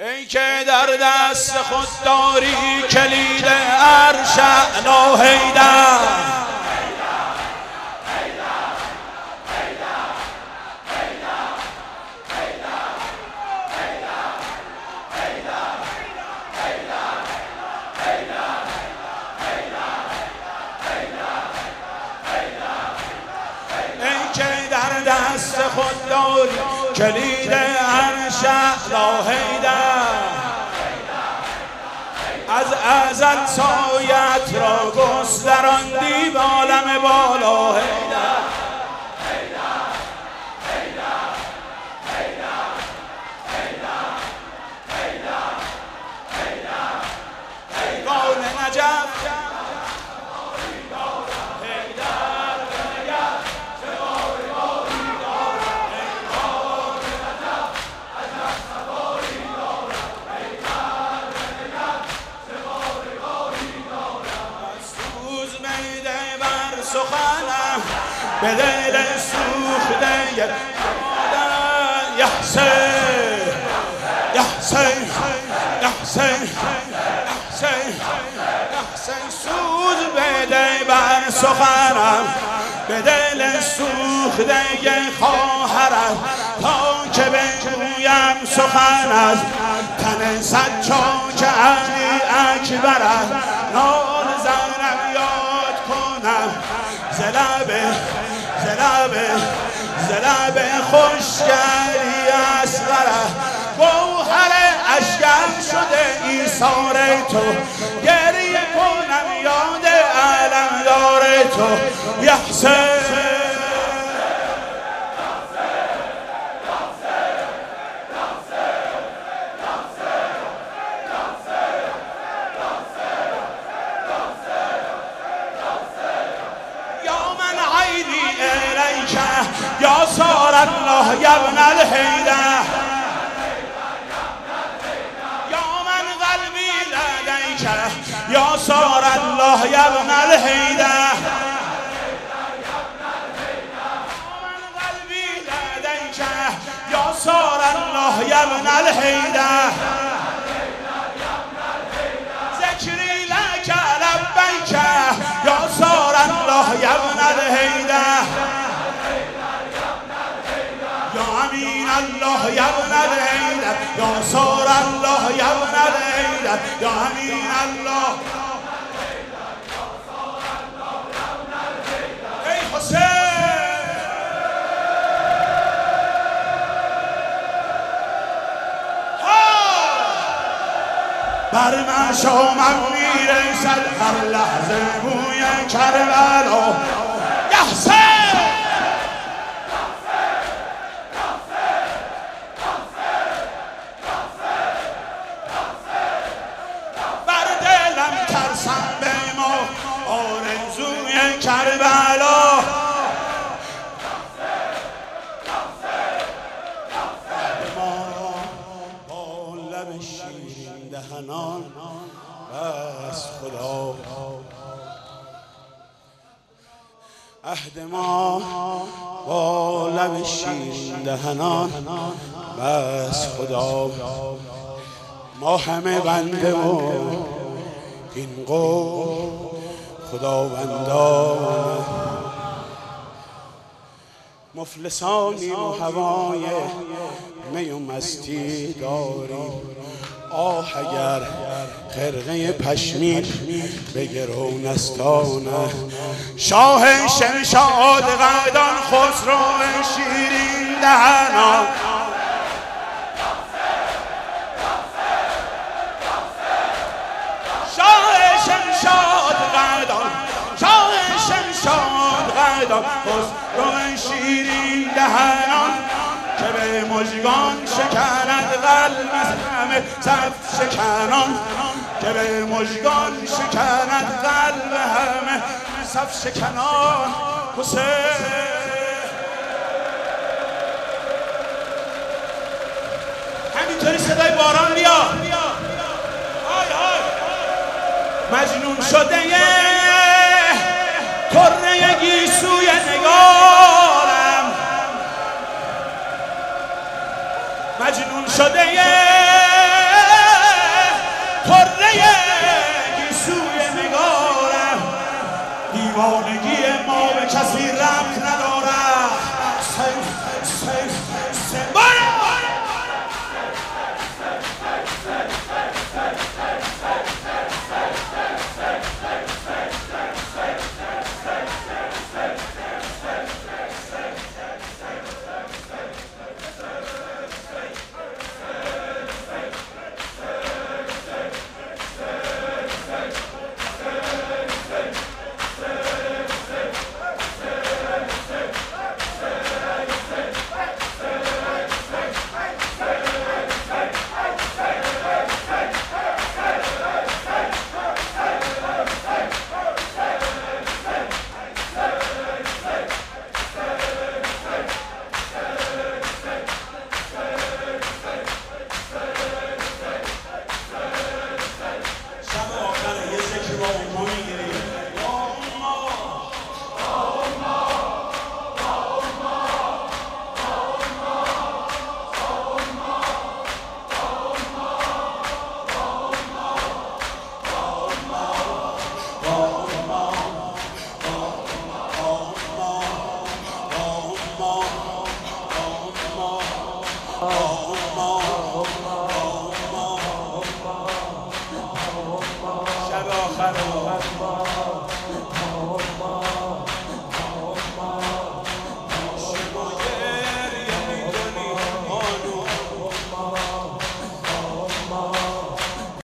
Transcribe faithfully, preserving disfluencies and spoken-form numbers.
ای که در دست خود داری کلید عرش اعلی حیدر، ای که در دست خود داری کلید عرش اعلی حیدر، از ازل سایت را گستراندی به عالم بالا حیدر. پیکان نجف سخنم به دل سوخته یا حسین یا حسین یا حسین یا حسین یا حسین، سوز بده بر سخنم به دل سوخته خواهرم، تا که بگویم سخن از تن صد چاک علی اکبر، نام زنم یاد کنم زلبه زلبه زلبه خوشگری اصغره، گوهر اشکم شده ایثار تو، گریه کنم یاد علمدار تو یا حسین. یا صار الله یا ابن الحیدر، یا من قلبی لدیک یا صار الله یا ابن الحیدر، یا من قلبی لدیک یا صار الله یا ابن الحیدر، ذکری لک لبیک یا صار الله یا ابن الحیدر، یا امین الله یا ابن الحیدر یا صار الله یا ابن الحیدر، یا امین الله. ای حسین بر من شامم میرسد هر لحظه بوی کربلا یا حسین. آرزوی کربلا ما با لب شیرین دهنان بس خدا، عهد ما با لب شیرین دهنان بس خدا، ما همه بنده و این قوم خداوندان، مفلسانیم و هوای می و مستی داریم، آه اگر خرقه پشمین به گرو نستانه، شاه شمشاد قدان خسرو شیرین دهنان، خسرو شیرین دهنان که به مژگان شکند قلب همه صف شکنان، که به مژگان شکند قلب همه صف شکنان. حسین همینطوری صدای باران بیا، های های مجنون شده طره گیسوی نگارم، مجنون شده